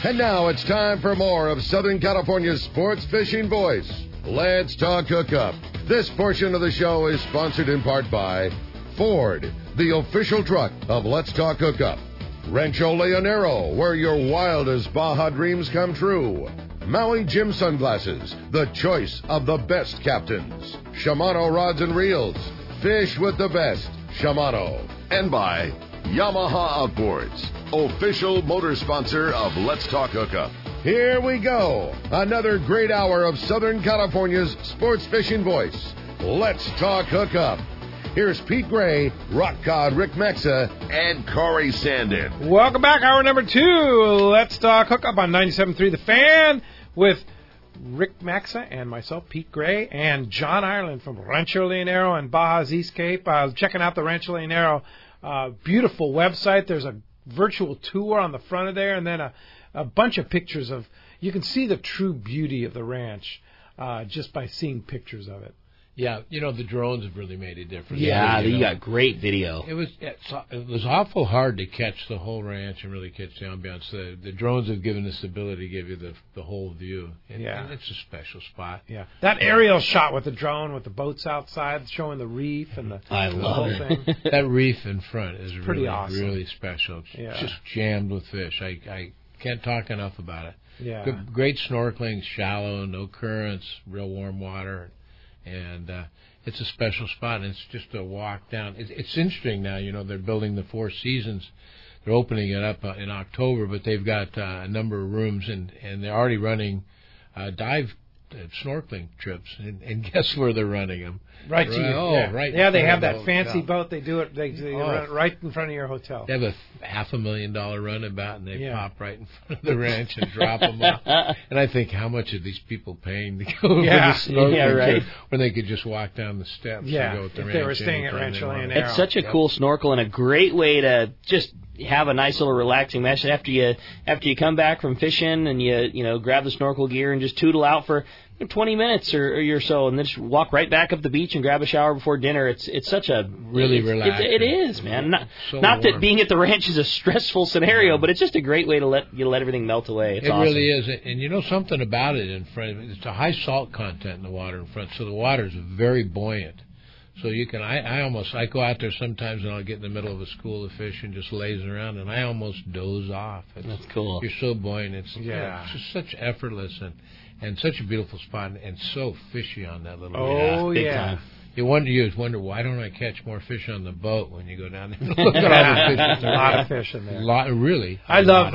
And now it's time for more of Southern California's sports fishing voice. Let's Talk Hookup. This portion of the show is sponsored in part by Ford, the official truck of Let's Talk Hookup. Rancho Leonero, where your wildest Baja dreams come true. Maui Jim Sunglasses, the choice of the best captains. Shimano Rods and Reels, fish with the best. Shimano. And by Yamaha Outboards, official motor sponsor of Let's Talk Hookup. Here we go. Another great hour of Southern California's sports fishing voice. Let's Talk Hookup. Here's Pete Gray, Rock Cod Rick Mexa, and Corey Sandin. Welcome back. Hour number 2. Let's Talk Hookup on 97.3 The Fan with Rick Mexa and myself, Pete Gray, and John Ireland from Rancho Leonero and Baja's East Cape. Checking out the Rancho Leonero beautiful website. There's a virtual tour on the front of there, and then a bunch of pictures of. You can see the true beauty of the ranch just by seeing pictures of it. Yeah, the drones have really made a difference. Yeah, you got great video. It was awful hard to catch the whole ranch and really catch the ambiance. The drones have given us the ability to give you the whole view. And it's a special spot. Yeah, that aerial shot with the drone with the boats outside showing the reef and the whole thing. That reef in front is pretty really awesome. Really special. It's just jammed with fish. I can't talk enough about it. Yeah, great snorkeling, shallow, no currents, real warm water. And it's a special spot, and it's just a walk down. It's interesting now, they're building the Four Seasons. They're opening it up in October, but they've got a number of rooms, and they're already running dive snorkeling trips. And guess where they're running them? Right. Right. Yeah, they have that fancy boat. They do it. They run it right in front of your hotel. They have a $500,000 runabout, and they pop right in front of the ranch and drop them off. And I think, how much are these people paying to go over the snorkeling trip when they could just walk down the steps and go at the ranch? They were staying at Rancho Leonero. It's such a cool snorkel and a great way to just have a nice little relaxing match after you come back from fishing, and you grab the snorkel gear and just tootle out for 20 minutes or so, and then just walk right back up the beach and grab a shower before dinner. It's such a really relaxing. It is, man. Not that being at the ranch is a stressful scenario, but it's just a great way to let everything melt away. It's awesome. Really is, and something about it in front. It's a high salt content in the water in front, so the water is very buoyant. So you can, I go out there sometimes and I'll get in the middle of a school of fish and just lazing around, and I almost doze off. That's cool. You're so buoyant. It's just such effortless and such a beautiful spot, and so fishy on that little. Oh yeah. You wonder why don't I catch more fish on the boat when you go down there? Look at all the fish. There's a lot of fish in there. Really. I love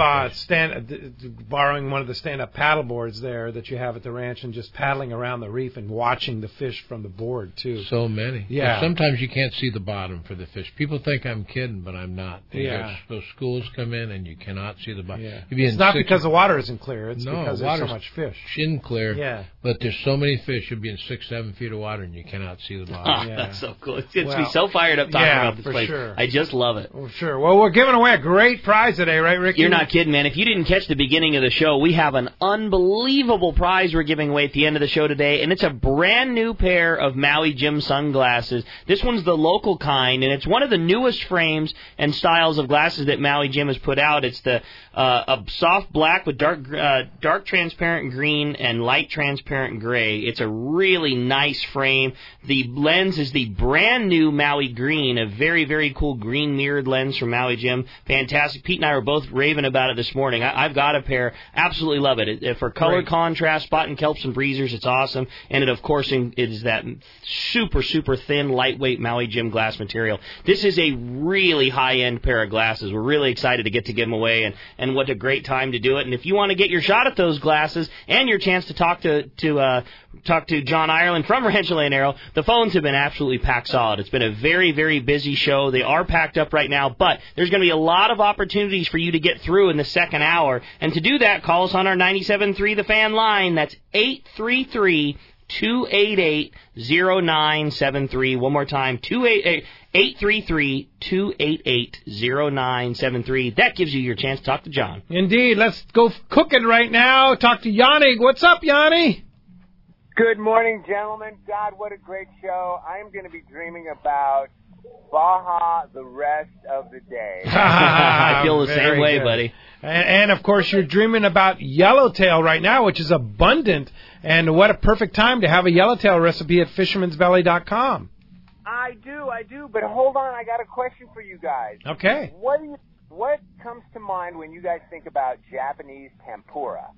borrowing one of the stand-up paddle boards there that you have at the ranch and just paddling around the reef and watching the fish from the board too. So many. Yeah. Sometimes you can't see the bottom for the fish. People think I'm kidding, but I'm not. Those schools come in and you cannot see the bottom. Yeah. It's not because the water isn't clear. It's because there's so much fish. Shin clear. Yeah. But there's so many fish. You'll be in 6-7 feet of water and you cannot see the bottom. That's so cool. It's me so fired up talking about this place. Sure. I just love it. Well, sure. Well, we're giving away a great prize today, right, Ricky? You're not kidding, man. If you didn't catch the beginning of the show, we have an unbelievable prize we're giving away at the end of the show today, and it's a brand new pair of Maui Jim sunglasses. This one's the local kind, and it's one of the newest frames and styles of glasses that Maui Jim has put out. It's the a soft black with dark transparent green and light transparent gray. It's a really nice frame. The lens is the brand new Maui green, a very, very cool green mirrored lens from Maui Jim. Fantastic. Pete and I were both raving about it this morning. I've got a pair. Absolutely love it. For color contrast, spotting kelps and breezers, it's awesome. And it, of course, it is that super, super thin, lightweight Maui Jim glass material. This is a really high-end pair of glasses. We're really excited to give them away, and what a great time to do it. And if you want to get your shot at those glasses and your chance to talk to John Ireland from Rancho Leonero, the phones have been absolutely packed solid. It's been a very, very busy show. They are packed up right now, but there's going to be a lot of opportunities for you to get through in the second hour. And to do that, call us on our 97.3 The Fan line. That's 833-288-0973. One more time, 833-288-0973. That gives you your chance to talk to John. Indeed. Let's go cooking right now. Talk to Yanni. What's up, Yanni? Good morning, gentlemen. God, what a great show. I'm going to be dreaming about Baja the rest of the day. I feel the Very same way, good. buddy. And, of course, you're dreaming about yellowtail right now, which is abundant. And what a perfect time to have a yellowtail recipe at fishermansbelly.com. I do. But hold on, I got a question for you guys. Okay. What comes to mind when you guys think about Japanese tempura?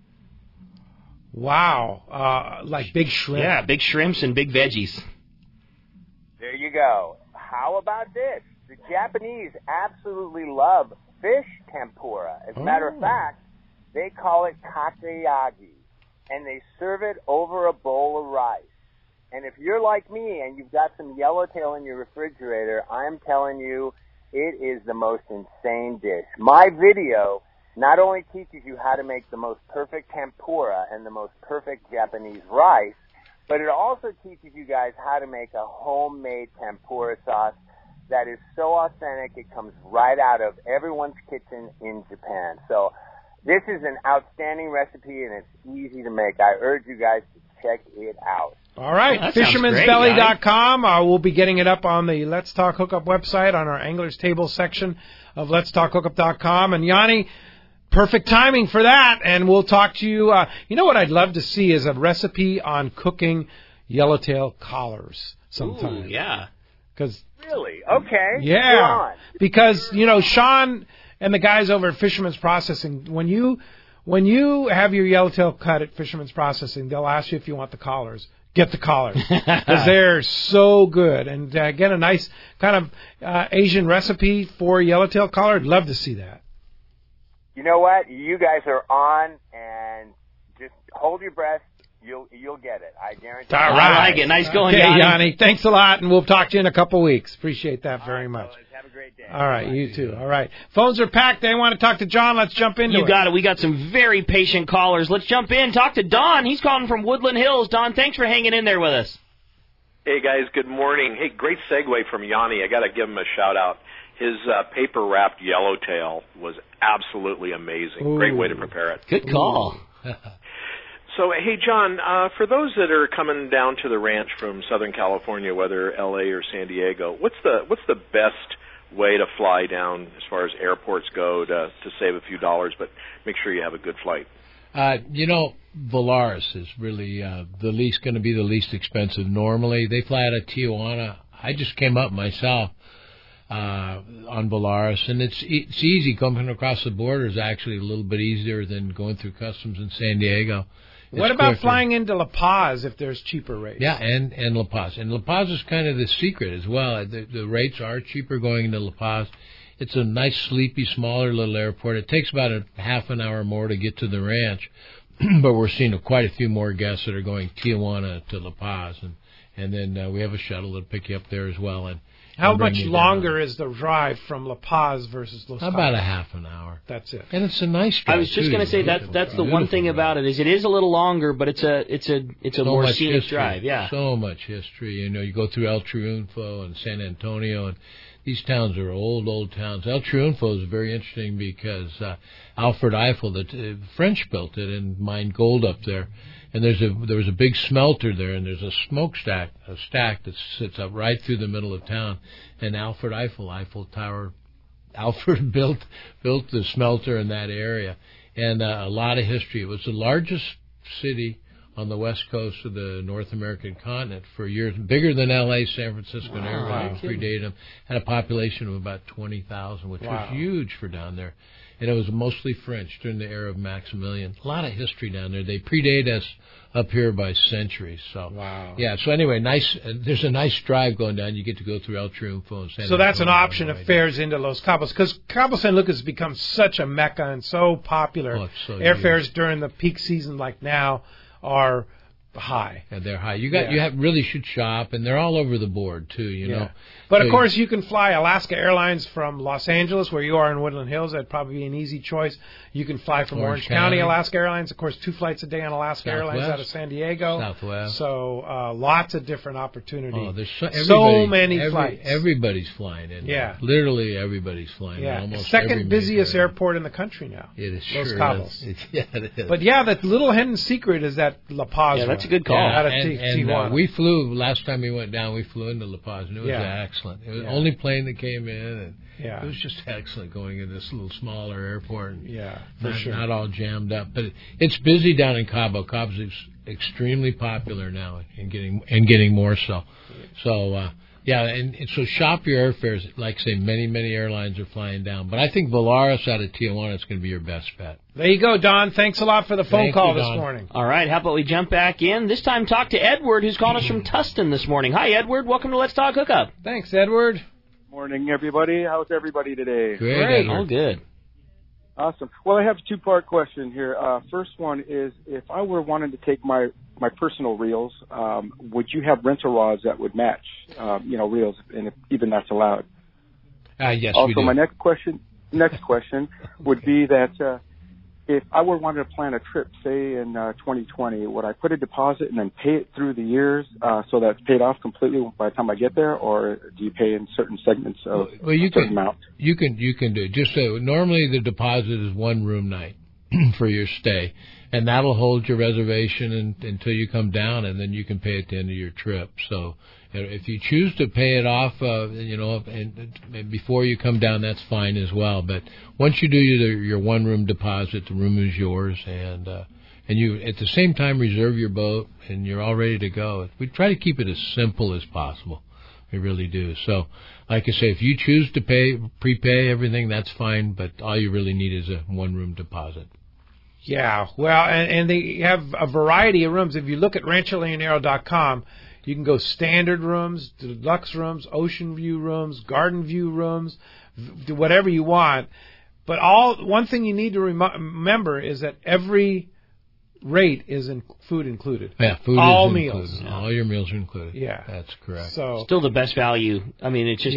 Wow. Like big shrimp. Yeah, big shrimps and big veggies. There you go. How about this? The Japanese absolutely love fish tempura. As a matter of fact, they call it kakeyagi, and they serve it over a bowl of rice. And if you're like me and you've got some yellowtail in your refrigerator, I'm telling you, it is the most insane dish. My video not only teaches you how to make the most perfect tempura and the most perfect Japanese rice, but it also teaches you guys how to make a homemade tempura sauce that is so authentic it comes right out of everyone's kitchen in Japan. So this is an outstanding recipe, and it's easy to make. I urge you guys to check it out. All right, Well, that sounds fishermansbelly.com. We'll be getting it up on the Let's Talk Hookup website on our Angler's Table section of letstalkhookup.com. And Yanni, perfect timing for that. And we'll talk to you. You know what I'd love to see is a recipe on cooking yellowtail collars sometime. Ooh, yeah. Cause, Really? Okay. yeah. Go on. Because, Sean and the guys over at Fisherman's Processing, when you have your yellowtail cut at Fisherman's Processing, they'll ask you if you want the collars. Get the collars because they're so good. And get a nice kind of Asian recipe for yellowtail collar. I'd love to see that. You know what? You guys are on, and just hold your breath. You'll get it. I guarantee. All I like it. Nice going, Okay, Yanni. Yanni. Thanks a lot, and we'll talk to you in a couple weeks. Appreciate that very much. Fellas, have a great day. All right, you too. All right. Phones are packed. They want to talk to John. Let's jump into it. You got it. We got some very patient callers. Let's jump in. Talk to Don. He's calling from Woodland Hills. Don, thanks for hanging in there with us. Hey, guys, good morning. Hey, great segue from Yanni. I got to give him a shout-out. His paper-wrapped yellowtail was absolutely amazing. Ooh. Great way to prepare it. Good call. So, hey, John, for those that are coming down to the ranch from Southern California, whether L.A. or San Diego, what's the best way to fly down as far as airports go to save a few dollars, but make sure you have a good flight? Volaris is really going to be the least expensive. Normally, they fly out of Tijuana. I just came up myself on Volaris, and it's easy. Coming across the border is actually a little bit easier than going through customs in San Diego. What about flying into La Paz if there's cheaper rates? Yeah, and La Paz. And La Paz is kind of the secret as well. The rates are cheaper going into La Paz. It's a nice, sleepy, smaller little airport. It takes about a half an hour more to get to the ranch, but we're seeing quite a few more guests that are going Tijuana to La Paz. And then we have a shuttle that'll pick you up there as well. And How much longer is the drive from La Paz versus Los Cabos? About a half an hour. That's it. And it's a nice drive. I was just going to say that's the one thing about it is it is a little longer, but it's a more scenic drive. Yeah. So much history. You go through El Triunfo and San Antonio, and these towns are old towns. El Triunfo is very interesting because Alfred Eiffel, the French built it and mined gold up there. And there was a big smelter there, and there's a smokestack, a stack that sits up right through the middle of town. And Alfred Eiffel Tower, Alfred built the smelter in that area, and a lot of history. It was the largest city on the west coast of the North American continent for years, bigger than L.A., San Francisco, and everybody predated them. Had a population of about 20,000, which was huge for down there. And it was mostly French during the era of Maximilian. A lot of history down there. They predate us up here by centuries. So, yeah. So anyway, there's a nice drive going down. You get to go through El Triunfo and San Antonio. So that's an option if fares into Los Cabos, because Cabo San Lucas has become such a mecca and so popular. Oh, it's so Airfares during the peak season like now are high. And they're high. You really should shop, and they're all over the board too. You know. But of course, you can fly Alaska Airlines from Los Angeles, where you are in Woodland Hills. That'd probably be an easy choice. You can fly from Orange County, Alaska Airlines. Of course, 2 flights a day on Alaska Airlines out of San Diego. Southwest. So lots of different opportunities. Oh, there's so many flights. Everybody's flying in. Yeah. Literally everybody's flying in. Yeah. Almost Second busiest airport in the country now. It is Los sure Cabos. is. Yeah, it is. But the little hidden secret is that La Paz. Yeah, that's a good call. Out of and Tijuana. we flew, last time we went down, we flew into La Paz, and it was excellent. It was the only plane that came in, and it was just excellent going in this little smaller airport. And not all jammed up. But it's busy down in Cabo. Cabo's extremely popular now and getting more so. So, and so shop your airfares. Like I say, many airlines are flying down. But I think Volaris out of Tijuana is going to be your best bet. There you go, Don. Thanks a lot for the phone call this morning. All right, how about we jump back in? This time talk to Edward, who's calling us from Tustin this morning. Hi, Edward. Welcome to Let's Talk Hookup. Thanks, Edward. Morning, everybody. How's everybody today? Great. All good. Awesome. Well, I have a two-part question here. First one is, if I were wanting to take my personal reels, would you have rental rods that would match, reels, and if even that's allowed? Yes, also, we do. my next question would be that if I were wanting to plan a trip, say in 2020, would I put a deposit and then pay it through the years so that it's paid off completely by the time I get there, or do you pay in certain segments of a certain amount? You can do it. Just so normally the deposit is one room night for your stay, and that'll hold your reservation until you come down, and then you can pay at the end of your trip. So if you choose to pay it off, and before you come down, that's fine as well. But once you do your one room deposit, the room is yours, and you at the same time reserve your boat, and you're all ready to go. We try to keep it as simple as possible. We really do. So, like I say, if you choose to prepay everything, that's fine. But all you really need is a one room deposit. Yeah, well, and they have a variety of rooms. If you look at RanchoLeonero.com, you can go standard rooms, deluxe rooms, ocean view rooms, garden view rooms, whatever you want. But one thing you need to remember is that every rate is food included. Yeah, food all is meals. Included. All your meals are included. Yeah, that's correct. So still the best value. I mean, it's just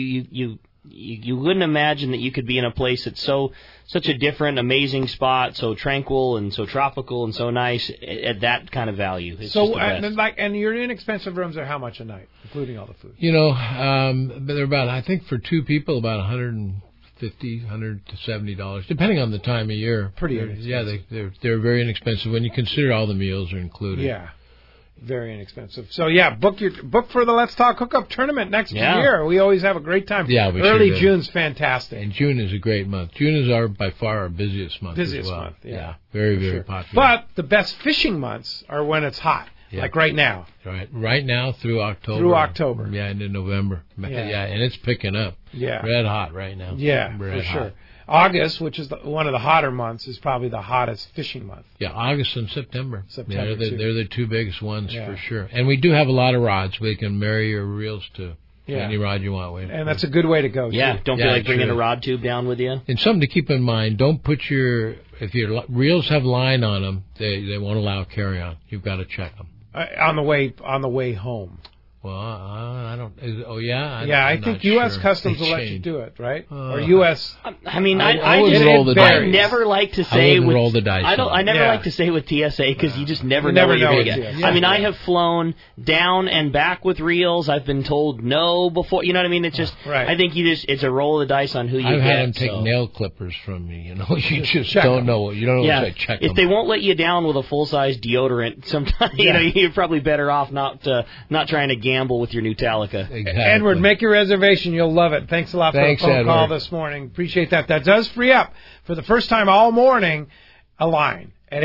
you wouldn't imagine that you could be in a place that's such a different, amazing spot, so tranquil and so tropical and so nice at that kind of value. It's just the best. And your inexpensive rooms are how much a night, including all the food? They're about, I think, for two people, about $150 to $70, depending on the time of year. Pretty inexpensive. Yeah, they're very inexpensive when you consider all the meals are included. Yeah. Very inexpensive. So, book for the Let's Talk Hookup tournament next year. We always have a great time. Yeah, we Early sure do. June's fantastic. And June is a great month. June is by far our busiest month as well. Yeah. Very popular. But the best fishing months are when it's hot, like right now. Right now through October. Yeah, into November. Yeah, and it's picking up. Yeah. Red hot right now. Yeah, Red for hot. sure. August, which is one of the hotter months, is probably the hottest fishing month. Yeah, August and September. They're the two biggest ones for sure. And we do have a lot of rods. We can marry your reels to any rod you want. And that's a good way to go. Yeah, too. don't feel like bringing a rod tube down with you. And something to keep in mind: don't put if your reels have line on them, they won't allow carry-on. You've got to check them on the way home. Well, I don't. I think U.S. Customs will let you do it, right? Or U.S. I mean, I never like to say I roll the dice. I never like to say with TSA because you just never know what you're going to get. I mean, I have flown down and back with reels. I've been told no before. You know what I mean? It's just. I think it's a roll of the dice on who you get. I've had them take nail clippers from me. You just don't know. You don't know what to check them. If they won't let you down with a full size deodorant, sometimes you're probably better off not trying to gamble with your new Talica. Exactly. Edward, make your reservation. You'll love it. Thanks a lot for the phone call this morning. Appreciate that. That does free up, for the first time all morning, a line at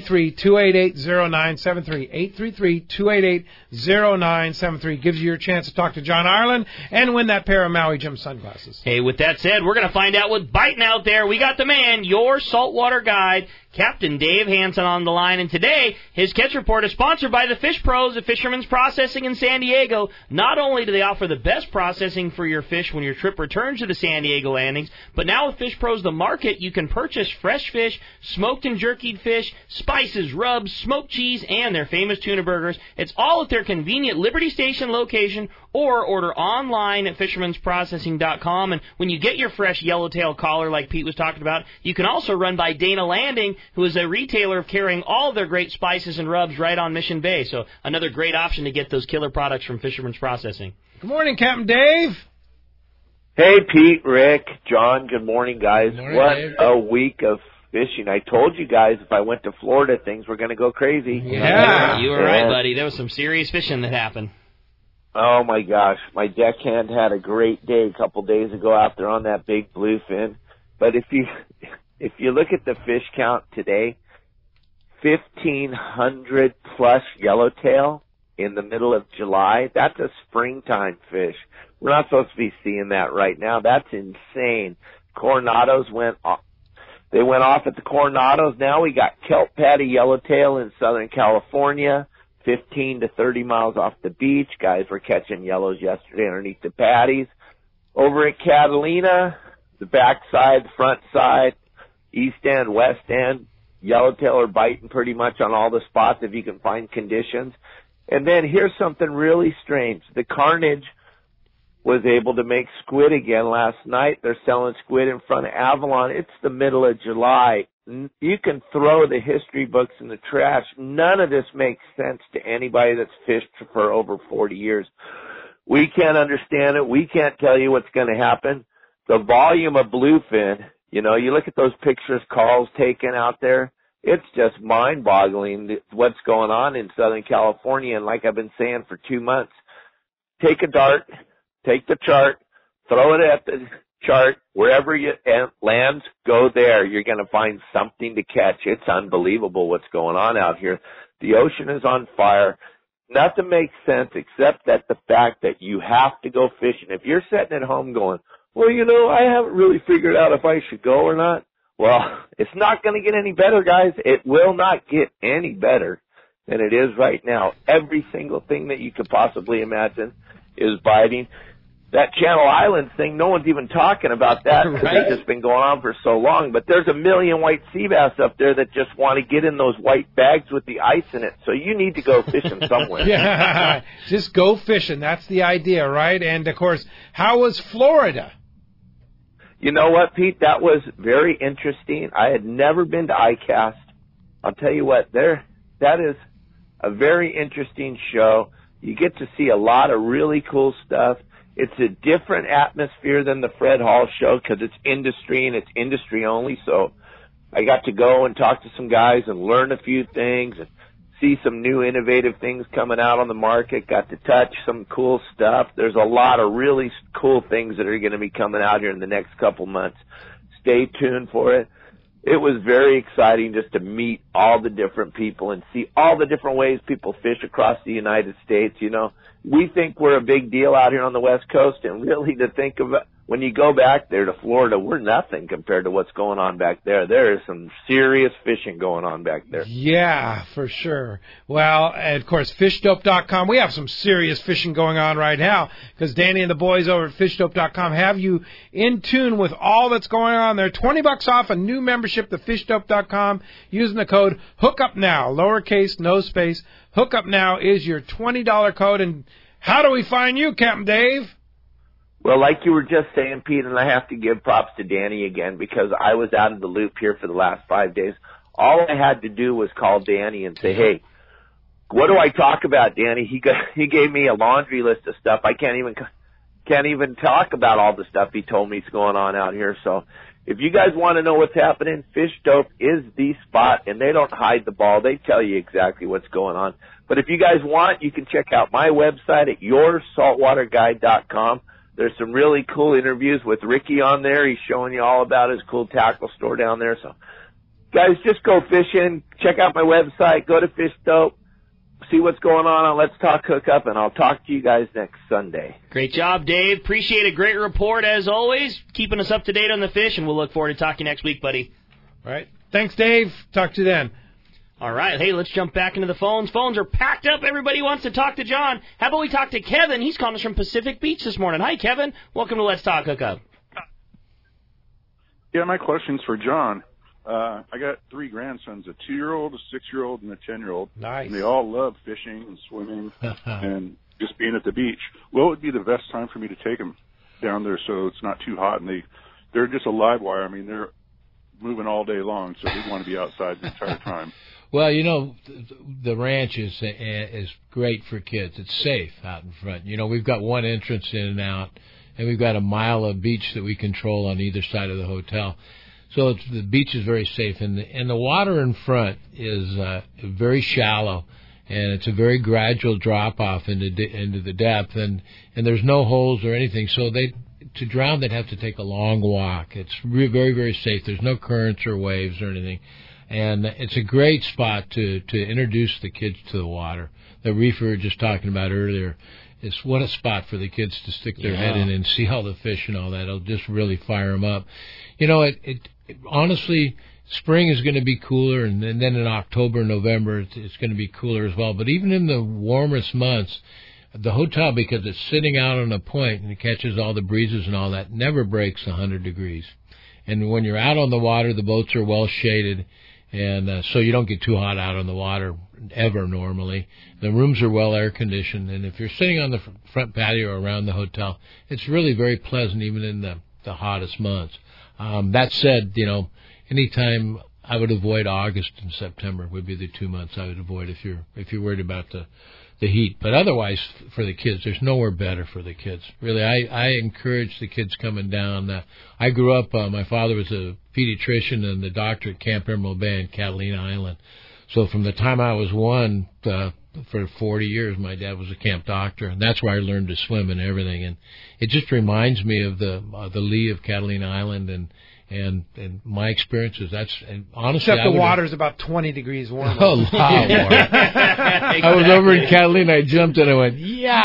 833-288-0973. 833-288-0973 gives you your chance to talk to John Ireland and win that pair of Maui Jim sunglasses. Hey, with that said, we're going to find out what's biting out there. We got the man, your saltwater guide, Captain Dave Hansen, on the line, and today his catch report is sponsored by the Fish Pros of Fisherman's Processing in San Diego. Not only do they offer the best processing for your fish when your trip returns to the San Diego landings, but now with Fish Pros the Market, you can purchase fresh fish, smoked and jerkied fish, spices, rubs, smoked cheese, and their famous tuna burgers. It's all at their convenient Liberty Station location, or order online at fishermansprocessing.com. And when you get your fresh yellowtail collar like Pete was talking about, you can also run by Dana Landing, who is a retailer of carrying all their great spices and rubs right on Mission Bay. So another great option to get those killer products from Fisherman's Processing. Good morning, Captain Dave. Hey, Pete, Rick, John, good morning, guys. Good morning, what Dave. a week of fishing. I told you guys if I went to Florida, things were going to go crazy. Yeah, you were right, buddy. There was some serious fishing that happened. Oh, my gosh. My deckhand had a great day a couple days ago out there on that big bluefin. But if you look at the fish count today, 1,500 plus yellowtail in the middle of July, that's a springtime fish. We're not supposed to be seeing that right now. That's insane. Coronados went off. They went off at the Coronados. Now we got kelp patty yellowtail in Southern California, 15 to 30 miles off the beach. Guys were catching yellows yesterday underneath the patties. Over at Catalina, the backside, front side, east end, west end, yellowtail are biting pretty much on all the spots if you can find conditions. And then here's something really strange. The Carnage was able to make squid again last night. They're selling squid in front of Avalon. It's the middle of July. You can throw the history books in the trash. None of this makes sense to anybody that's fished for over 40 years. We can't understand it. We can't tell you what's going to happen. The volume of bluefin, you look at those pictures Carl's taken out there, it's just mind-boggling what's going on in Southern California. And like I've been saying for 2 months, take a dart, take the chart, throw it at the chart, wherever it lands, go there. You're going to find something to catch. It's unbelievable what's going on out here. The ocean is on fire. Nothing makes sense except that the fact that you have to go fishing. If you're sitting at home going, well, I haven't really figured out if I should go or not. Well, it's not going to get any better, guys. It will not get any better than it is right now. Every single thing that you could possibly imagine is biting. That Channel Islands thing, no one's even talking about that because it's just been going on for so long. But there's 1 million white sea bass up there that just want to get in those white bags with the ice in it. So you need to go fishing somewhere. Yeah, just go fishing. That's the idea, right? And, of course, how was Florida? You know what, Pete? That was very interesting. I had never been to ICAST. I'll tell you what, that is a very interesting show. You get to see a lot of really cool stuff. It's a different atmosphere than the Fred Hall show because it's industry and it's industry only. So I got to go and talk to some guys and learn a few things and see some new innovative things coming out on the market. Got to touch some cool stuff. There's a lot of really cool things that are going to be coming out here in the next couple months. Stay tuned for it. It was very exciting just to meet all the different people and see all the different ways people fish across the United States. We think we're a big deal out here on the West Coast, and really to think of it, when you go back there to Florida, we're nothing compared to what's going on back there. There is some serious fishing going on back there. Yeah, for sure. Well, and of course, fishdope.com. We have some serious fishing going on right now because Danny and the boys over at fishdope.com have you in tune with all that's going on there. $20 off a new membership to fishdope.com using the code HOOKUPNOW, lowercase, no space. HOOKUPNOW is your $20 code. And how do we find you, Captain Dave? Well, like you were just saying, Pete, and I have to give props to Danny again because I was out of the loop here for the last 5 days. All I had to do was call Danny and say, hey, what do I talk about, Danny? He gave me a laundry list of stuff. I can't even talk about all the stuff he told me is going on out here. So if you guys want to know what's happening, Fish Dope is the spot, and they don't hide the ball. They tell you exactly what's going on. But if you guys want, you can check out my website at yoursaltwaterguide.com. There's some really cool interviews with Ricky on there. He's showing you all about his cool tackle store down there. So, guys, just go fishing. Check out my website. Go to Fish Dope. See what's going on Let's Talk Hookup, and I'll talk to you guys next Sunday. Great job, Dave. Appreciate a great report, as always, keeping us up to date on the fish, and we'll look forward to talking next week, buddy. All right. Thanks, Dave. Talk to you then. All right. Hey, let's jump back into the phones. Phones are packed up. Everybody wants to talk to John. How about we talk to Kevin? He's calling us from Pacific Beach this morning. Hi, Kevin. Welcome to Let's Talk Hookup. Yeah, my question's for John. I got 3 grandsons, a 2-year-old, a 6-year-old, and a 10-year-old. Nice. And they all love fishing and swimming and just being at the beach. What would be the best time for me to take them down there so it's not too hot? And they're just a live wire. I mean, they're moving all day long, so they want to be outside the entire time. Well, the ranch is great for kids. It's safe out in front. We've got one entrance in and out, and we've got a mile of beach that we control on either side of the hotel. So the beach is very safe, and the water in front is very shallow, and it's a very gradual drop off into the depth, and there's no holes or anything. So to drown, they'd have to take a long walk. It's very, very safe. There's no currents or waves or anything. And it's a great spot to introduce the kids to the water. The reef we were just talking about earlier, it's what a spot for the kids to stick their head in and see all the fish and all that. It'll just really fire them up. You know, it honestly, spring is going to be cooler, and then in October, November, it's going to be cooler as well. But even in the warmest months, the hotel, because it's sitting out on a point and it catches all the breezes and all that, never breaks 100 degrees. And when you're out on the water, the boats are well shaded, and so you don't get too hot out on the water ever normally. The rooms are well air conditioned, and if you're sitting on the front patio or around the hotel, it's really very pleasant even in the hottest months. That said, you know, anytime I would avoid August and September would be the 2 months I would avoid if you're worried about the heat. But otherwise, for the kids, there's nowhere better for the kids. Really, I encourage the kids coming down. I grew up, my father was a pediatrician and the doctor at Camp Emerald Bay in Catalina Island. So from the time I was one, for 40 years, my dad was a camp doctor, and that's where I learned to swim and everything. And it just reminds me of the lee of Catalina Island and my experiences. And honestly, except the water's about 20 degrees warmer. A lot warmer. I was over in Catalina. I jumped and I went,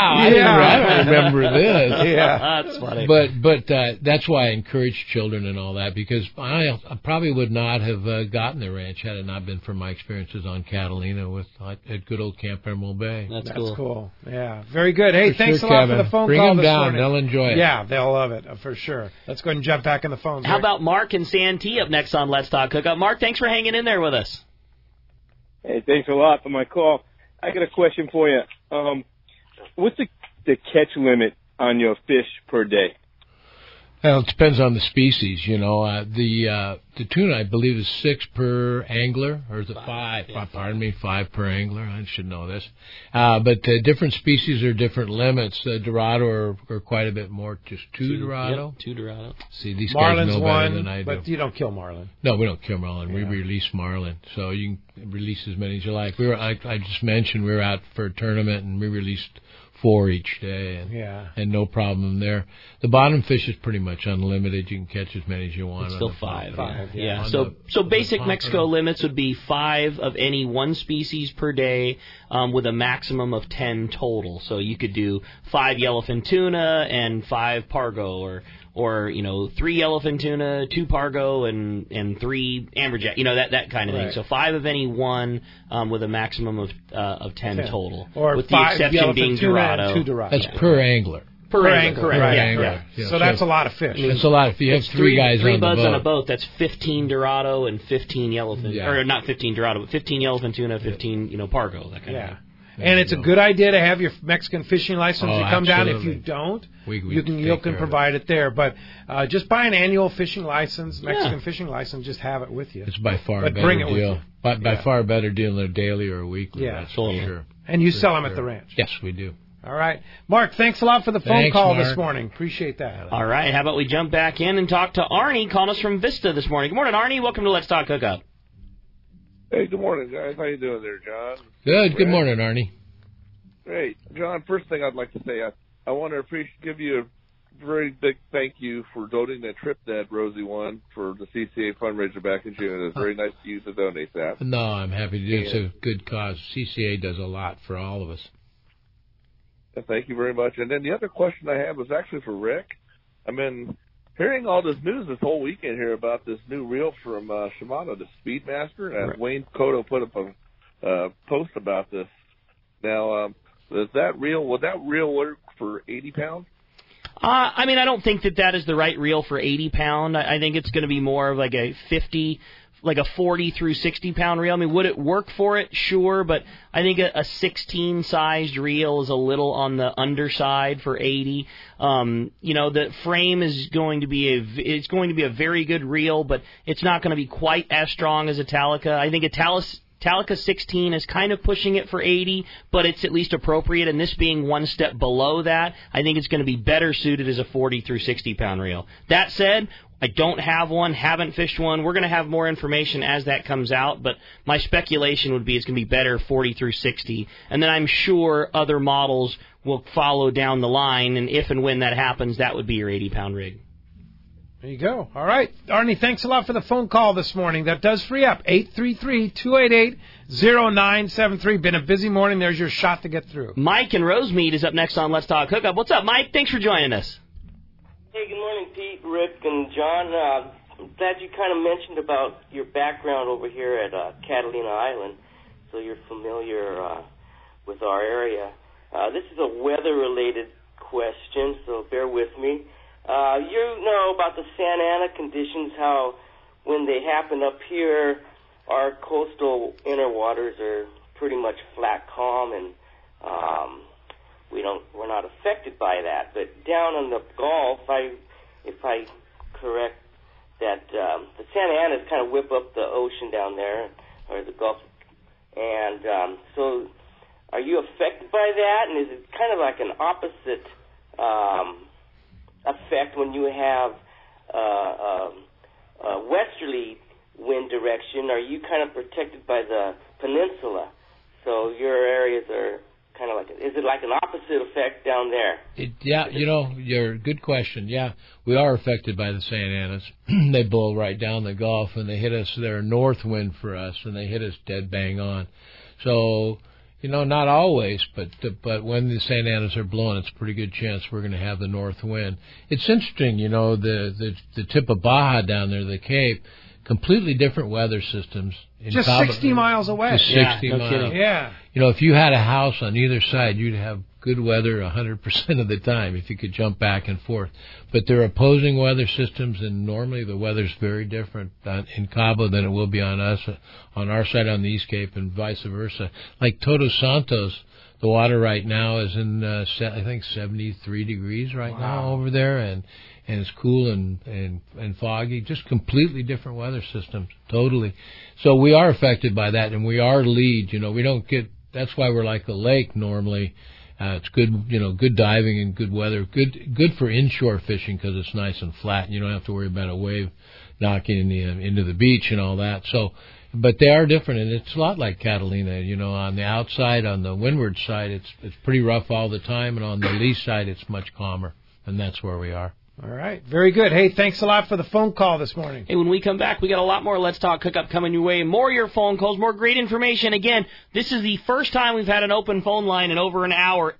I remember this. Yeah, that's funny. But that's why I encourage children and all that, because I probably would not have gotten the ranch had it not been for my experiences on Catalina at good old Camp Emerald Bay. That's cool. Yeah, very good. Hey, thanks sure, a lot Kevin. for the phone Bring call them this down. morning. They'll enjoy it. Yeah, they'll love it for sure. Let's go ahead and jump back in the phones. How about Mark and Santee up next on Let's Talk Hookup? Mark, thanks for hanging in there with us. Hey, thanks a lot for my call. I got a question for you. What's the catch limit on your fish per day? Well, it depends on the species, you know. The tuna, I believe, is 6 per angler, or is it 5? Yeah, pardon me, 5 per angler. I should know this. But different species are different limits. Dorado are quite a bit more. Just 2 Dorado? Yep, 2 Dorado. See, these Marlin's guys know better than I do. But you don't kill marlin. No, we don't kill marlin. Yeah. We release marlin. So you can release as many as you like. I just mentioned we were out for a tournament, and we released 4 each day, and no problem there. The bottom fish is pretty much unlimited. You can catch as many as you want. It's still 5. Yeah. So basic Mexico limits would be 5 of any one species per day, with a maximum of 10 total. So you could do 5 yellowfin tuna and 5 pargo, or 3 yellowfin tuna, 2 pargo, and 3 amberjack. That kind of thing. So 5 of any one, with a maximum of 10 total. Or with 5 the exception being Dorado. 2 Dorado. That's per angler. Per angler, correct. Per yeah, angler. Yeah. So that's a lot of fish. That's a lot. If you have 3 guys three on the boat. 3 buds on a boat, that's 15 Dorado and 15 yellowfin. Or not 15 Dorado, but 15 yellowfin tuna, 15, pargo, that kind of thing. And it's a good idea to have your Mexican fishing license to come down. If you don't, you can provide it there. But just buy an annual fishing license, Mexican fishing license. Just have it with you. It's by far a better deal. By far a better deal than a daily or a weekly. Yeah, that's for sure. And you sell them at the ranch. Yes, we do. All right. Mark, thanks a lot for the phone call this morning. Appreciate that. All right. How about we jump back in and talk to Arnie, calling us from Vista this morning. Good morning, Arnie. Welcome to Let's Talk Hookup. Hey, good morning, guys. How you doing there, John? Good. Good morning, Arnie. Great. John, first thing I'd like to say, I want to give you a very big thank you for donating that trip that Rosie won for the CCA fundraiser back in June. It was very nice of you to donate that. No, I'm happy to do it. It's a good cause. CCA does a lot for all of us. Thank you very much. And then the other question I had was actually for Rick. I've been hearing all this news this whole weekend here about this new reel from Shimano, the Speedmaster, and Wayne Cotto put up a post about this. Now, will that reel work for 80 pounds? I don't think that is the right reel for 80 pound. I think it's going to be more of like a 40 through 60 pound reel. I mean, would it work for it? Sure, but I think a 16 sized reel is a little on the underside for 80. The frame is going to be a very good reel, but it's not going to be quite as strong as Italica. I think Talica 16 is kind of pushing it for 80, but it's at least appropriate, and this being one step below that, I think it's going to be better suited as a 40 through 60-pound reel. That said, I don't have one, haven't fished one. We're going to have more information as that comes out, but my speculation would be it's going to be better 40 through 60, and then I'm sure other models will follow down the line, and if and when that happens, that would be your 80-pound rig. There you go. All right. Arnie, thanks a lot for the phone call this morning. That does free up. 833-288-0973. Been a busy morning. There's your shot to get through. Mike in Rosemead is up next on Let's Talk Hookup. What's up, Mike? Thanks for joining us. Hey, good morning, Pete, Rick, and John. I'm glad you kind of mentioned about your background over here at Catalina Island, so you're familiar with our area. This is a weather-related question, so bear with me. You know about the Santa Ana conditions, how when they happen up here, our coastal inner waters are pretty much flat calm, and we're not affected by that. But down on the Gulf, if I correct that, the Santa Anas kind of whip up the ocean down there, or the Gulf, and so are you affected by that? And is it kind of like an opposite effect when you have westerly wind direction? Are you kind of protected by the peninsula? So your areas are kind of like, is it like an opposite effect down there? You're a good question. Yeah, we are affected by the Santa Anas. They blow right down the Gulf, and they hit us. They're a north wind for us, and they hit us dead bang on. So, not always, but when the Santa Anas are blowing, it's a pretty good chance we're going to have the north wind. It's interesting, the tip of Baja down there, the Cape, completely different weather systems. Just 60 miles away. Just 60 miles. Kidding. Yeah. If you had a house on either side, you'd have good weather 100% of the time if you could jump back and forth. But they're opposing weather systems, and normally the weather's very different in Cabo than it will be on us, on our side on the East Cape, and vice versa. Like Todos Santos, the water right now is in, I think, 73 degrees now over there, and it's cool and foggy. Just completely different weather systems, totally. So we are affected by that, and we are lead. We don't get. That's why we're like a lake normally. It's good, good diving and good weather. Good for inshore fishing because it's nice and flat. And you don't have to worry about a wave knocking into the beach and all that. So, but they are different, and it's a lot like Catalina. On the outside, on the windward side, it's pretty rough all the time, and on the lee side, it's much calmer, and that's where we are. All right. Very good. Hey, thanks a lot for the phone call this morning. Hey, when we come back, we got a lot more Let's Talk Hookup coming your way. More of your phone calls, more great information. Again, this is the first time we've had an open phone line in over an hour.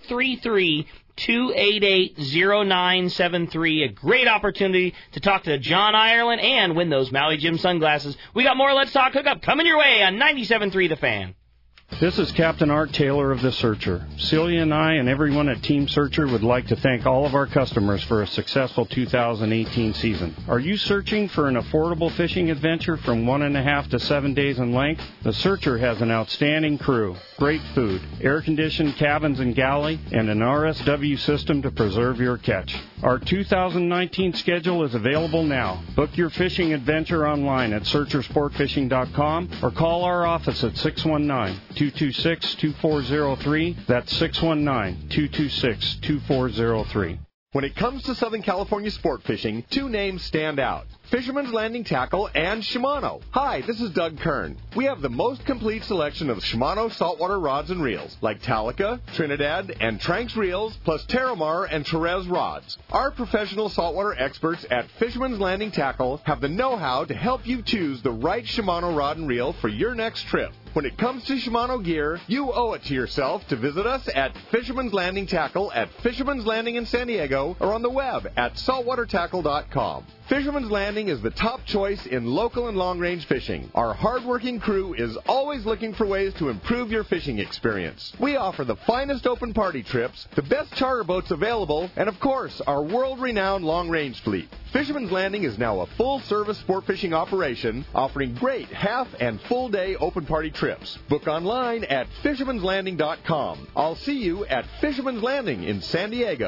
833-288-0973. A great opportunity to talk to John Ireland and win those Maui Jim sunglasses. We got more Let's Talk Hookup coming your way on 97.3 The Fan. This is Captain Art Taylor of The Searcher. Celia and I and everyone at Team Searcher would like to thank all of our customers for a successful 2018 season. Are you searching for an affordable fishing adventure from 1.5 to 7 days in length? The Searcher has an outstanding crew, great food, air-conditioned cabins and galley, and an RSW system to preserve your catch. Our 2019 schedule is available now. Book your fishing adventure online at searchersportfishing.com or call our office at 619-226-2403. That's 619-226-2403. When it comes to Southern California sport fishing, two names stand out: Fisherman's Landing Tackle and Shimano. Hi, this is Doug Kern. We have the most complete selection of Shimano saltwater rods and reels, like Talica, Trinidad, and Tranks reels, plus Terramar and Therese rods. Our professional saltwater experts at Fisherman's Landing Tackle have the know-how to help you choose the right Shimano rod and reel for your next trip. When it comes to Shimano gear, you owe it to yourself to visit us at Fisherman's Landing Tackle at Fisherman's Landing in San Diego or on the web at saltwatertackle.com. Fisherman's Landing is the top choice in local and long-range fishing. Our hard-working crew is always looking for ways to improve your fishing experience. We offer the finest open party trips, the best charter boats available, and of course, our world-renowned long-range fleet. Fisherman's Landing is now a full-service sport fishing operation, offering great half and full-day open party trips. Book online at fishermanslanding.com. I'll see you at Fisherman's Landing in San Diego.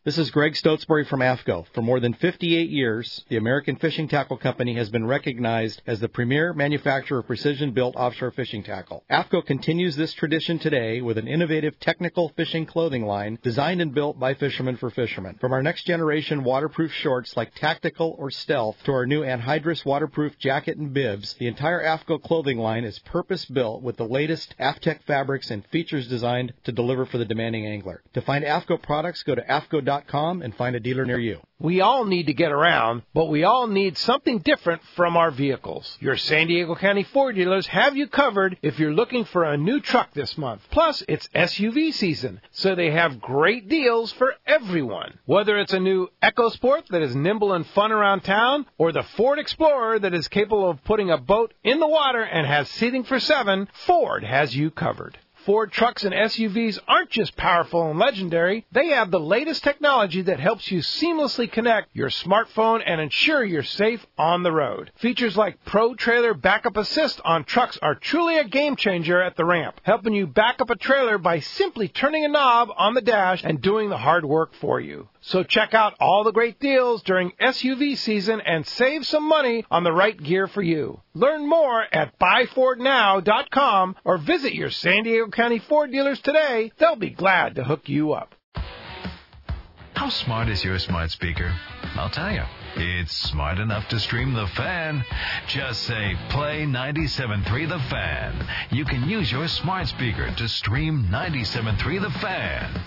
This is Greg Stotesbury from AFCO. For more than 58 years, the American Fishing Tackle Company has been recognized as the premier manufacturer of precision-built offshore fishing tackle. AFCO continues this tradition today with an innovative technical fishing clothing line designed and built by fishermen for fishermen. From our next-generation waterproof shorts like Tactical or Stealth to our new anhydrous waterproof jacket and bibs, the entire AFCO clothing line is purpose-built with the latest AFTEC fabrics and features designed to deliver for the demanding angler. To find AFCO products, go to AFCO.com and find a dealer near you. We all need to get around, but we all need something different from our vehicles. Your San Diego County Ford dealers have you covered if you're looking for a new truck this month. Plus, it's SUV season, so they have great deals for everyone. Whether it's a new EcoSport that is nimble and fun around town, or the Ford Explorer that is capable of putting a boat in the water and has seating for 7, Ford has you covered. Ford trucks and SUVs aren't just powerful and legendary. They have the latest technology that helps you seamlessly connect your smartphone and ensure you're safe on the road. Features like Pro Trailer Backup Assist on trucks are truly a game changer at the ramp, helping you back up a trailer by simply turning a knob on the dash and doing the hard work for you. So check out all the great deals during SUV season and save some money on the right gear for you. Learn more at buyfordnow.com or visit your San Diego County Ford dealers today. They'll be glad to hook you up. How smart is your smart speaker? I'll tell you. It's smart enough to stream The Fan. Just say, play 97.3 The Fan. You can use your smart speaker to stream 97.3 The Fan.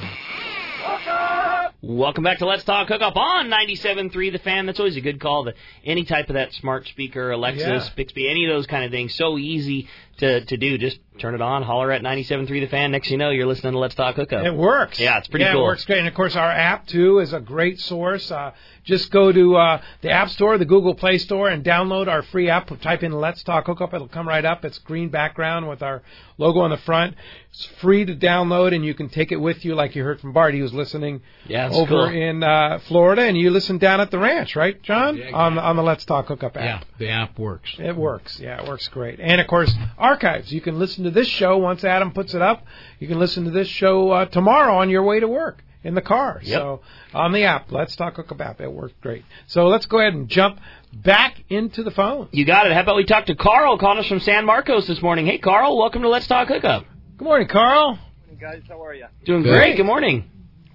Welcome back to Let's Talk Hookup on 97.3 The Fan. That's always a good call to any type of that smart speaker, Alexis, Bixby, any of those kind of things. So easy to do. Just turn it on, holler at 97.3 The Fan. Next thing you know, you're listening to Let's Talk Hookup. It works. Yeah, it's pretty cool. It works great. And, of course, our app, too, is a great source. Just go to the App Store, the Google Play Store, and download our free app. Type in Let's Talk Hookup. It'll come right up. It's green background with our logo on the front. It's free to download, and you can take it with you like you heard from Bart. He was listening over in Florida, and you listen down at the ranch, right, John? Yeah, on the Let's Talk Hookup app. Yeah, the app works. It works. Yeah, it works great. And, of course, archives. You can listen to this show once Adam puts it up. You can listen to this show tomorrow on your way to work in the car. Yep. So on the app, Let's Talk Hookup app. It worked great. So let's go ahead and jump back into the phone. You got it. How about we talk to Carl calling us from San Marcos this morning. Hey, Carl, welcome to Let's Talk Hookup. Good morning, Carl. Good morning, guys. How are you? Doing great. Good morning.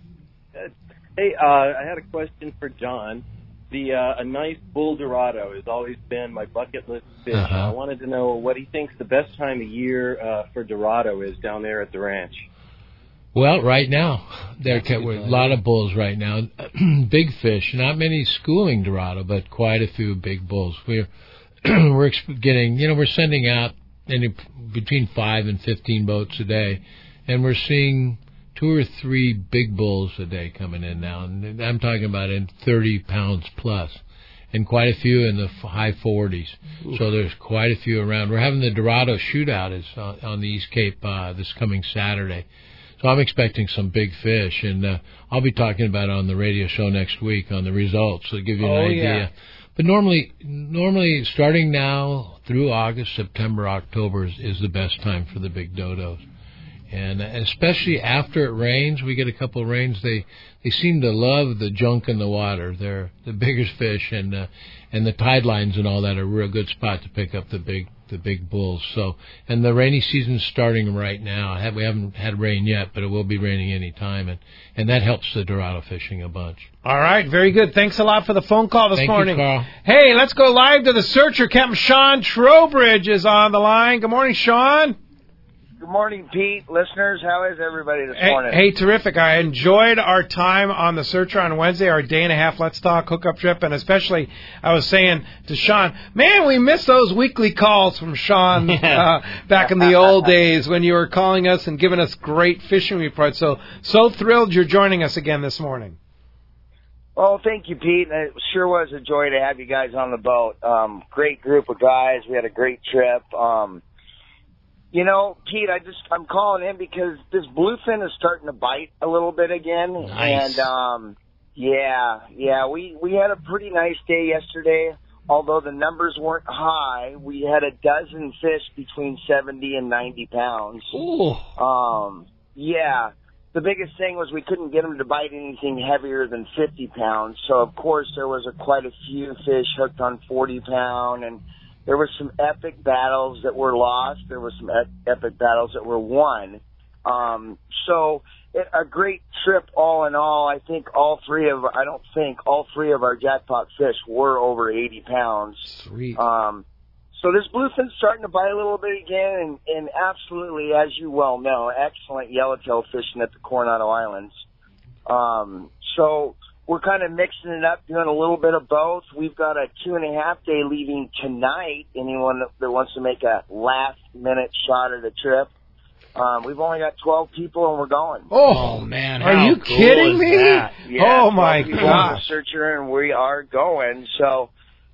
Hey, I had a question for John. A nice bull Dorado has always been my bucket list fish. I wanted to know what he thinks the best time of year for Dorado is down there at the ranch. Well, right now, there are a lot of bulls right now. Big fish, not many schooling Dorado, but quite a few big bulls. We're getting, we're sending out between 5 and 15 boats a day, and we're seeing 2 or 3 big bulls a day coming in now. And I'm talking about in 30 pounds plus, and quite a few in the high 40s. Ooh. So there's quite a few around. We're having the Dorado shootout is on the East Cape this coming Saturday. So I'm expecting some big fish, and I'll be talking about it on the radio show next week on the results to give you an idea. Yeah. But normally starting now through August, September, October is the best time for the big dodos. And especially after it rains, we get a couple of rains, they seem to love the junk in the water. They're the biggest fish, and the tide lines and all that are a real good spot to pick up the big bulls. So, and the rainy season's starting right now. We haven't had rain yet, but it will be raining any time, and that helps the Dorado fishing a bunch. All right, very good. Thanks a lot for the phone call this morning. Thank you, Carl. Hey, let's go live to the Searcher. Captain Sean Trowbridge is on the line. Good morning, Sean. Good morning, Pete. Listeners, how is everybody this morning? Hey, terrific. I enjoyed our time on the Searcher on Wednesday, our day-and-a-half Let's Talk hookup trip, and especially I was saying to Sean, man, we miss those weekly calls from Sean back in the old days when you were calling us and giving us great fishing reports. So thrilled you're joining us again this morning. Well, thank you, Pete. It sure was a joy to have you guys on the boat. Great group of guys. We had a great trip. Pete, I'm calling in because this bluefin is starting to bite a little bit again. Nice. And, we had a pretty nice day yesterday. Although the numbers weren't high, we had a dozen fish between 70 and 90 pounds. Ooh. the biggest thing was we couldn't get them to bite anything heavier than 50 pounds. So, of course, there was quite a few fish hooked on 40-pound, and there were some epic battles that were lost. There were some epic battles that were won. A great trip all in all. I don't think all three of our jackpot fish were over 80 pounds. Sweet. So this bluefin's starting to bite a little bit again, and absolutely, as you well know, excellent yellowtail fishing at the Coronado Islands. So we're kind of mixing it up, doing a little bit of both. We've got a 2.5-day leaving tonight. Anyone that wants to make a last-minute shot at a trip. We've only got 12 people, and we're going. Oh man, are you kidding me? Yeah, oh my gosh! Searcher, and we are going. So,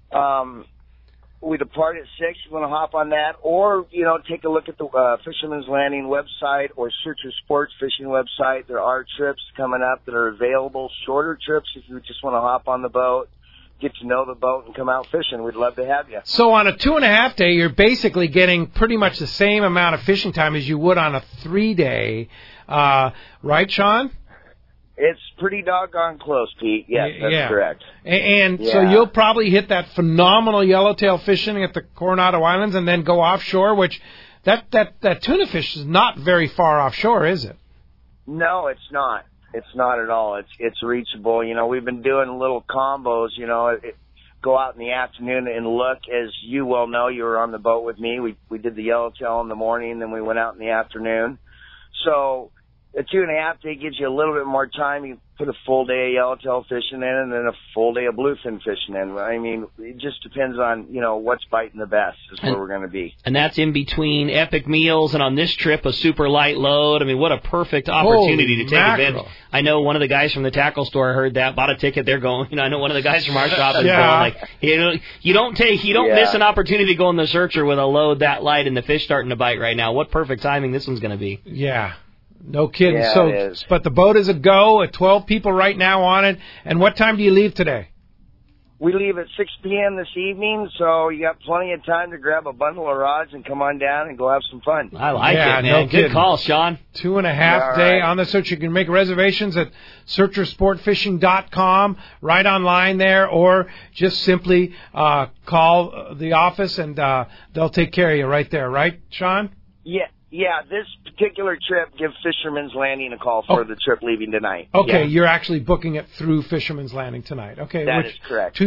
we depart at 6. You want to hop on that, or take a look at the Fisherman's Landing website or Searcher Sports Fishing website. There are trips coming up that are available, shorter trips if you just want to hop on the boat, get to know the boat, and come out fishing. We'd love to have you. So on a 2.5-day, you're basically getting pretty much the same amount of fishing time as you would on a 3-day, right, Sean? It's pretty doggone close, Pete. Yes, that's correct. And so you'll probably hit that phenomenal yellowtail fishing at the Coronado Islands and then go offshore, which that tuna fish is not very far offshore, is it? No, it's not. It's not at all. It's reachable. We've been doing little combos, go out in the afternoon and look. As you well know, you were on the boat with me. We did the yellowtail in the morning, then we went out in the afternoon. So a 2.5-day gives you a little bit more time. You put a full day of yellowtail fishing in and then a full day of bluefin fishing in. I mean, it just depends on, what's biting the best is where we're going to be. And that's in between epic meals and on this trip a super light load. I mean, what a perfect opportunity to take advantage. I know one of the guys from the tackle store heard that, bought a ticket. They're going. I know one of the guys from our shop is going. You don't miss an opportunity to go in the Searcher with a load that light and the fish starting to bite right now. What perfect timing this one's going to be. Yeah. No kidding. Yeah, so, it is. But the boat is a go. 12 people right now on it. And what time do you leave today? We leave at 6 p.m. this evening, so you got plenty of time to grab a bundle of rods and come on down and go have some fun. I like it, man. No Good kidding. call, Sean. 2.5 day on the Searcher. You can make reservations at searchersportfishing.com, right online there, or just simply call the office and they'll take care of you right there. Right, Sean? Yeah, this particular trip, give Fisherman's Landing a call for the trip leaving tonight. Okay, you're actually booking it through Fisherman's Landing tonight. Okay, that is correct.